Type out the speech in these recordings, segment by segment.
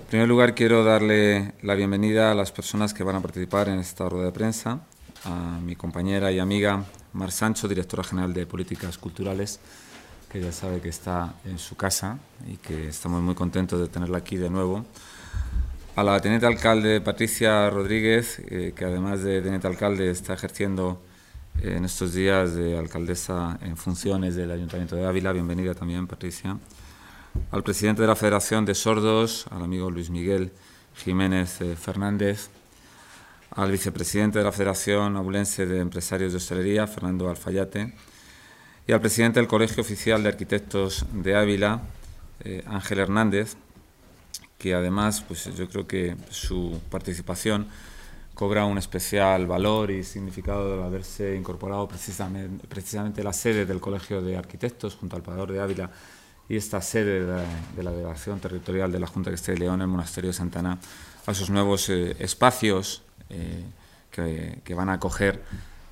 primer lugar, quiero darle la bienvenida a las personas que van a participar en esta rueda de prensa, a mi compañera y amiga Mar Sancho, directora general de Políticas Culturales, que ya sabe que está en su casa y que estamos muy contentos de tenerla aquí de nuevo. A la teniente alcalde Patricia Rodríguez, que además de teniente alcalde está ejerciendo en estos días de alcaldesa en funciones del Ayuntamiento de Ávila. Bienvenida también, Patricia. Al presidente de la Federación de Sordos, al amigo Luis Miguel Jiménez Fernández, al vicepresidente de la Federación Abulense de Empresarios de Hostelería, Fernando Alfayate, y al presidente del Colegio Oficial de Arquitectos de Ávila, Ángel Hernández, que además, pues yo creo que su participación cobra un especial valor y significado de haberse incorporado precisamente la sede del Colegio de Arquitectos junto al Parador de Ávila y esta sede de la delegación territorial de la Junta de Castilla y León, el Monasterio de Santa Ana, a sus nuevos espacios que van a acoger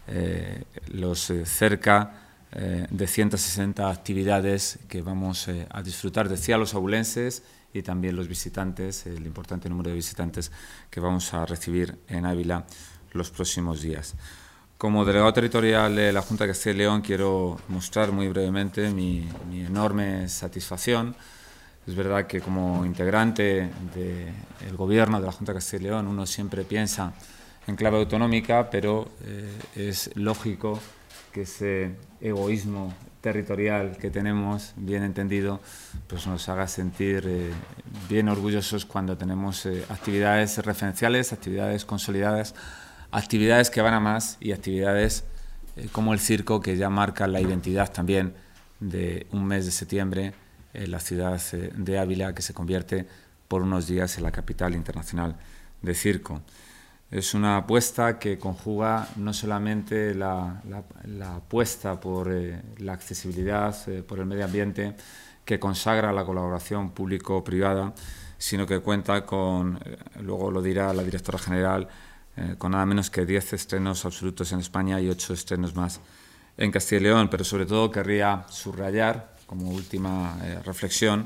los cerca de 160 actividades que vamos a disfrutar, decía, los abulenses y también los visitantes, el importante número de visitantes que vamos a recibir en Ávila los próximos días. Como delegado territorial de la Junta de Castilla y León quiero mostrar muy brevemente mi enorme satisfacción. Es verdad que como integrante del Gobierno de la Junta de Castilla y León uno siempre piensa en clave autonómica, pero es lógico que ese egoísmo territorial que tenemos, bien entendido, pues nos haga sentir bien orgullosos cuando tenemos actividades referenciales, actividades consolidadas, actividades que van a más y actividades como el circo, que ya marcan la identidad también de un mes de septiembre en la ciudad de Ávila, que se convierte por unos días en la capital internacional de circo. Es una apuesta que conjuga no solamente la apuesta por la accesibilidad, por el medio ambiente, que consagra la colaboración público-privada, sino que cuenta con, luego lo dirá la directora general, con nada menos que 10 estrenos absolutos en España y 8 estrenos más en Castilla y León. Pero sobre todo querría subrayar, como última reflexión,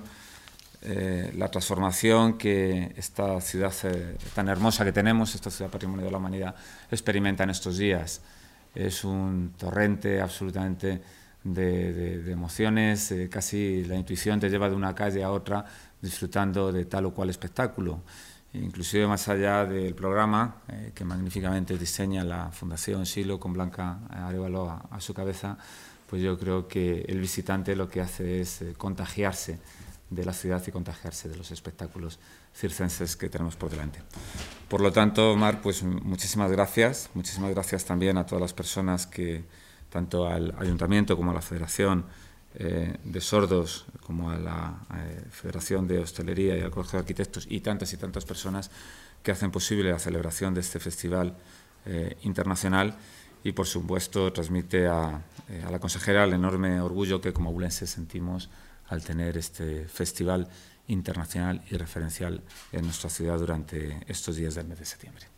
la transformación que esta ciudad tan hermosa que tenemos, esta ciudad Patrimonio de la Humanidad, experimenta en estos días. Es un torrente absolutamente de emociones, casi la intuición te lleva de una calle a otra disfrutando de tal o cual espectáculo. Inclusive más allá del programa que magníficamente diseña la Fundación Silo con Blanca Arévalo a su cabeza, pues yo creo que el visitante lo que hace es contagiarse de la ciudad y contagiarse de los espectáculos circenses que tenemos por delante. Por lo tanto, Mar, pues muchísimas gracias también a todas las personas que, tanto al Ayuntamiento como a la Federación de Sordos, como a la Federación de Hostelería y al Colegio de Arquitectos y tantas personas que hacen posible la celebración de este festival internacional y, por supuesto, transmite a la consejera el enorme orgullo que como abulenses sentimos al tener este festival internacional y referencial en nuestra ciudad durante estos días del mes de septiembre.